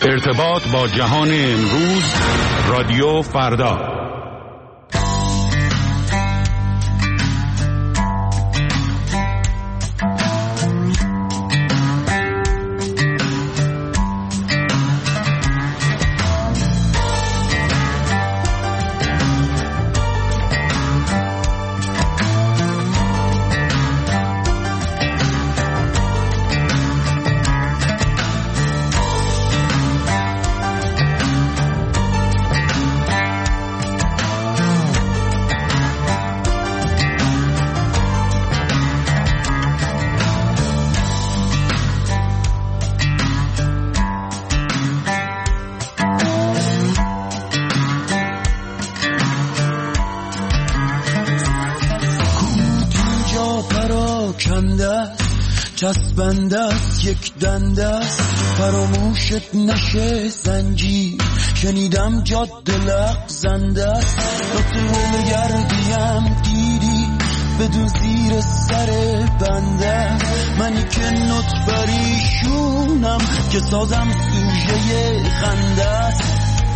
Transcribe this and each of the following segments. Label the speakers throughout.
Speaker 1: ارتباط با جهان امروز، رادیو فردا.
Speaker 2: چسبنده است یک دنده است، فراموشت نشه زنجیر. شنیدم جاده لغزنده است، لطفه گردیم دیدی بدون زیر سر بنده. منی که نط پریشونم که سازم سوژه خنده است.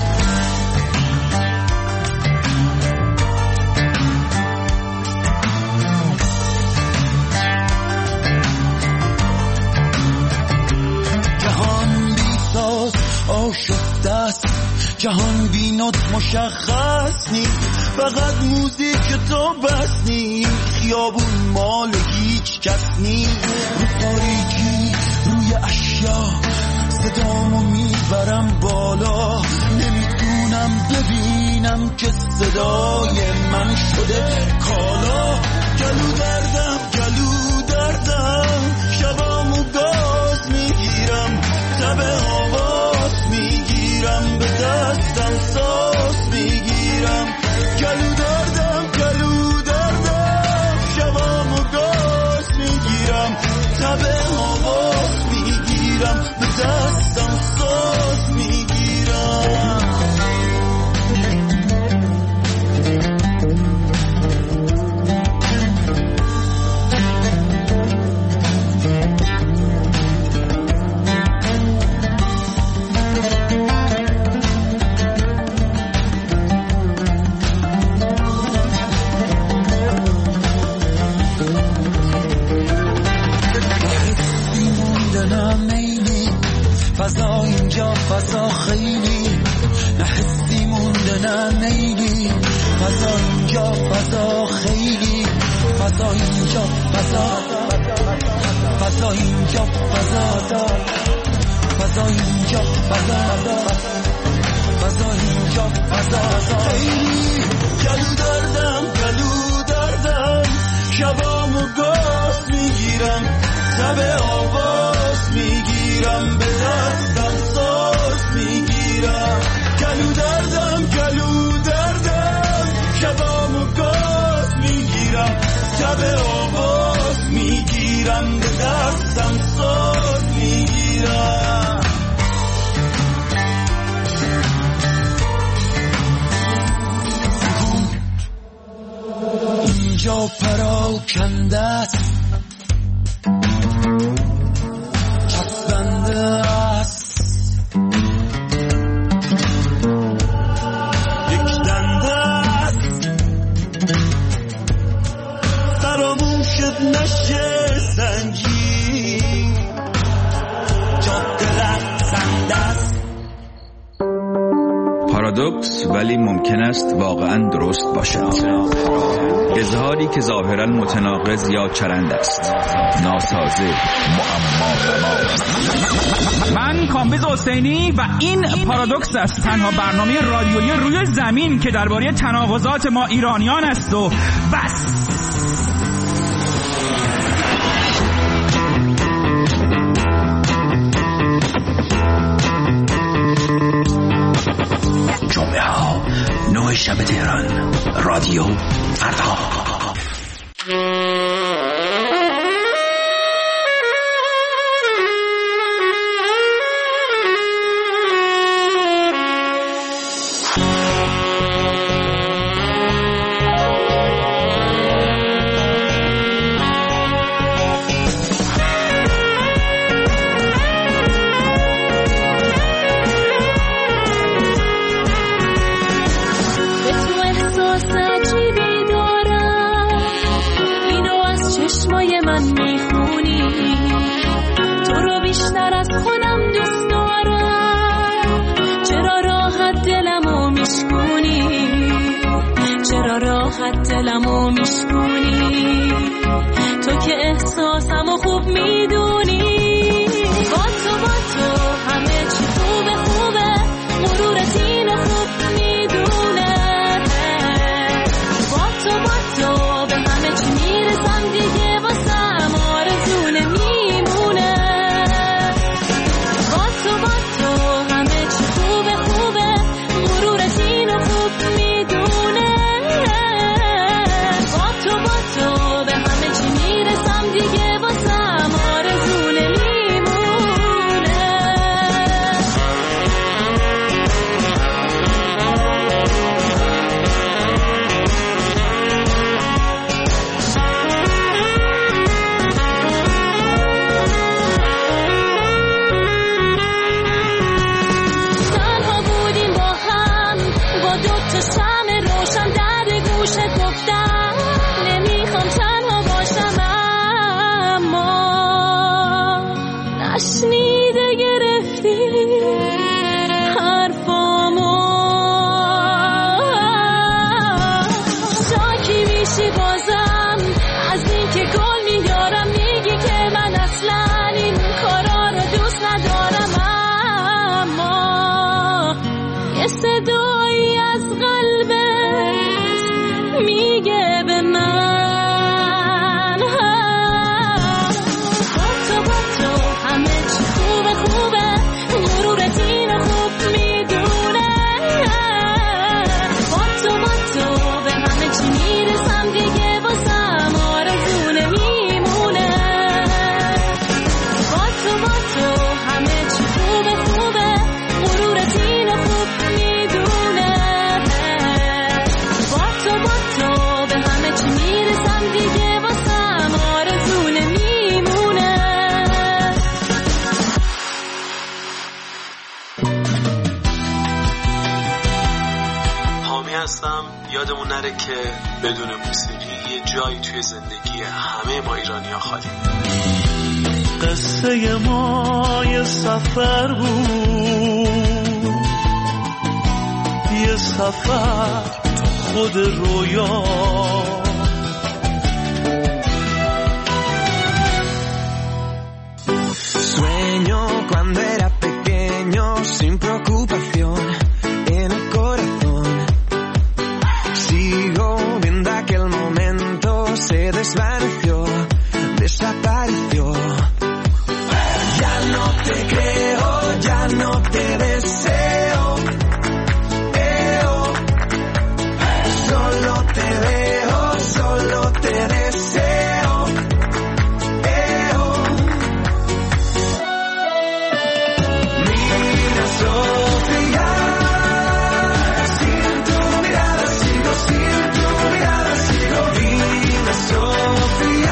Speaker 2: آشفته است جهان بینات مشخص نیست، فقط موزیک تو بس نیست. خیابون مال هیچ کس نیست، رو تاریکی روی اشیا صدامو میبرم بالا. نمیتونم ببینم که صدای من شده کالا. گلو دردم شبامو گاز میگیرم، تب آواز میگیرم، به دستم ساز میگیرم. گلو دردم شبامو گاز میگیرم، تب آواز میگیرم، به دستم ساز میگیرم. فضا اینجا فضا خیلی نه حسی مونده نه میلی. فضا اینجا فضا خیلی، فضا اینجا فضا اینجا فضا اینجا فضا اینجا فضا خیلی. گلو دردم شبامو گاز میگیرم، تب آواز میگیرم، به دستم ساز میگیرم. گلو دردم شبامو گاز میگیرم، تب آواز میگیرم، به دستم ساز میگیرم. اینجا پراکنده است، چسبنده است، یک دنده است، فراموشت نشه زنجیر. جاده لغزنده است.
Speaker 3: پارادوکس ولی ممکن است واقعا درست باشد. اظهاری که ظاهرا متناقض یا چرند است، ناسازه، معما.
Speaker 4: من کامبیز حسینی و این پارادوکس است، تنها برنامه رادیویی روی زمین که درباره تناقضات ما ایرانیان است و بس.
Speaker 5: جمعه ها 9 شب تهران، رادیو فردا.
Speaker 6: گرفتی حرفامو، شاکی میشی بازم از این که گل میارم، میگی که من اصلا این کارا رو دوست ندارم، اما یه صدایی از قلبت میگه به من با تو همه چی خوبه خوبه، مرورت اینو خوب میدونه، با تو به همه چی میرسم دیگه، واسم آرزونه میمونه، با تو همه چی خوبه خوبه، مرورت اینو خوب میدونه، با تو به همه چی میرسم دیگه، واسم آرزونه میمونه.
Speaker 7: حامی هستم. یادمون نره که بدون موسیقی یه جایی توی زندگی همه ما ایرانی‌ها خالی.
Speaker 2: قصه ما یه سفر بود، یه سفر خود رویا،
Speaker 8: Sueño cuando era pequeño sin preocupación en el corazón. Sigo viendo aquel momento, se desvaneció, desapareció. Ya no te creo, ya no te deseo. Solo te veo, solo te deseo. Mira Sofía, sin tu mirada sigo, sin tu mirada sigo. Dime Sofía,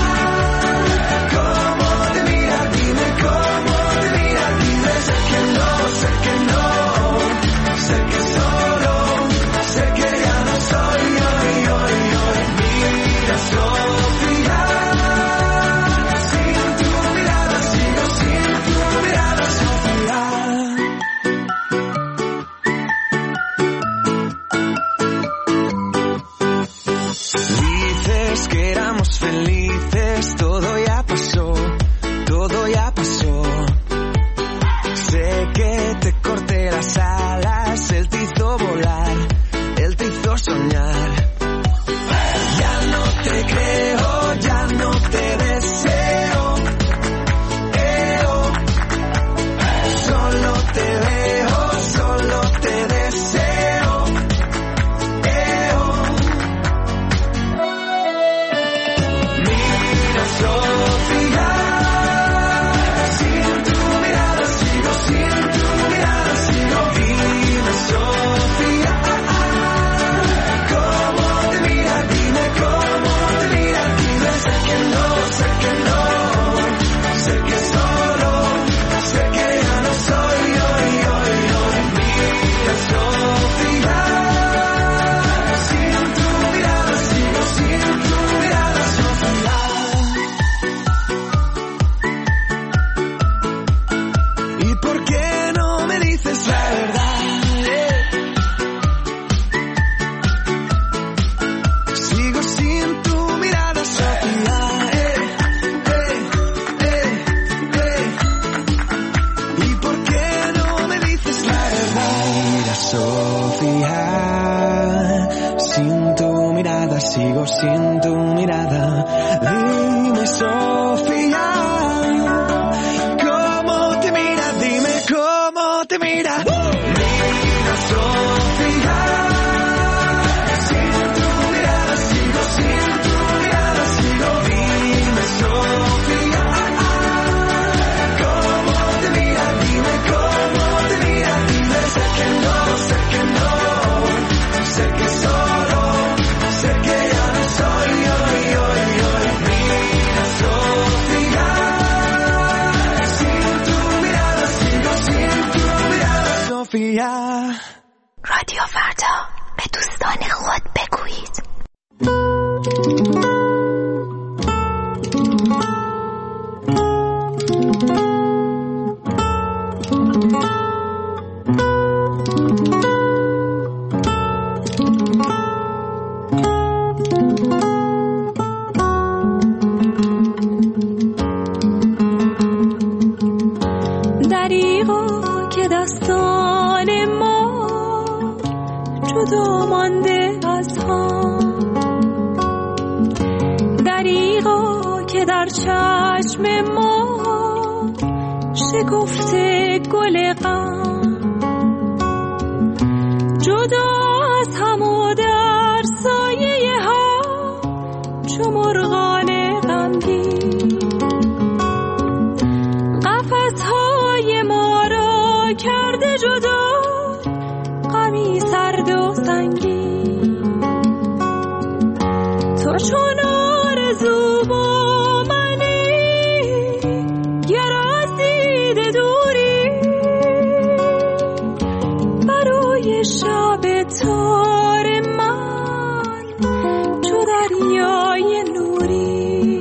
Speaker 8: cómo te mira, dime cómo te mira, dime. Sé que no, sé que no, sé que solo, sé que ya no soy hoy. Mira Sofía, sin tu mirada sigo, sin tu mirada Sofía. Dices que éramos felices, todo ya pasó, todo ya pasó. Sé que te corté las alas, él te hizo volar, él te hizo soñar. Ya no te creo, ya no te deseo. Solo te veo, solo te deseo. Mira Sofía, sin tu mirada sigo, sin tu mirada sigo. Dime Sofía, cómo te mira, dime cómo te mira, dime. Sé que no, sé que no, sé que solo, sé que ya no soy hoy. Mira Sofía, sin tu mirada sigo, sin tu mirada Sofía. ¿Y por qué no me dices la verdad? Sigo sin tu mirada Sofía. ¿Y por qué no me dices la verdad? Mira Sofía, sin tu mirada sigo, sin tu mirada. Dime Sofía, cómo te mira, dime cómo te mira. Mira Sofía, sin tu mirada sigo, sin tu mirada sigo. Dime Sofía, cómo te mira, dime cómo te mira, dime. Sé que no, sé que no, sé que solo, sé que ya no soy hoy. Mira Sofía, sin tu mirada sigo, sin tu mirada Sofía.
Speaker 9: رادیو فردا، به دوستان خود بگویید.
Speaker 6: دریغا که دستان ما جدا مانده از هم، دریغا که در چشم ما شکفته گل غم، جدا از هم و در سایه ها چو مرغان غمگین، قفس‌های ما را کرده جدا غمی سرد و سنگین. تو چون آرزو با منی گر از دید دوری، برای شب تار من چو دریای نوری.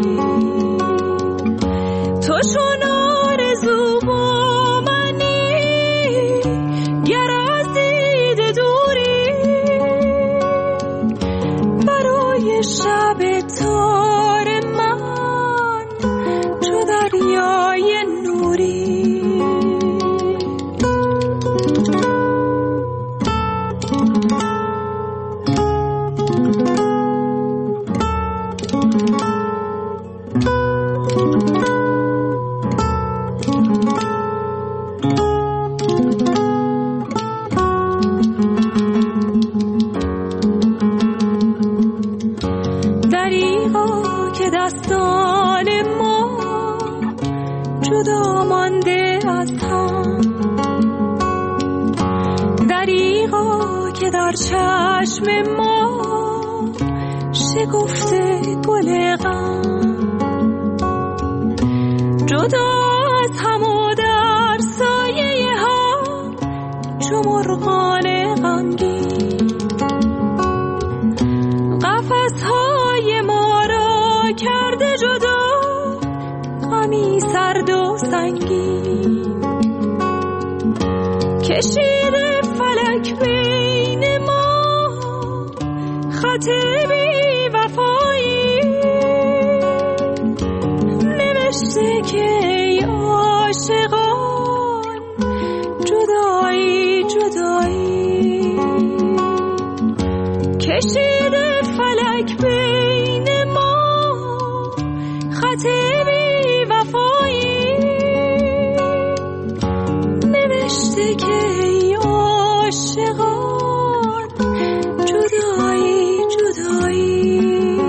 Speaker 6: تو چون آرزو با منی گر از دید دوری، برای شب تار من چو دریای نوری. دریغا که دستان ما جدا مانده از هم، دریغا که در چشم ما شکفته گل غم، جدا از هم و در سایه ها چو مرغان غمگین، قفس‌های ما را کرده جدا غمی سرد و سنگین. کشیده فلک بین ما خط بی وفایی، نوشته که ای عاشقان جدایی جدایی. کشیده فلک بین ما خط بی وفایی، نوشته که ای عاشقان جدایی جدایی.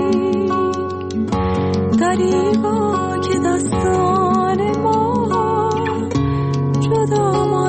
Speaker 6: دریغا که دستان ما جدا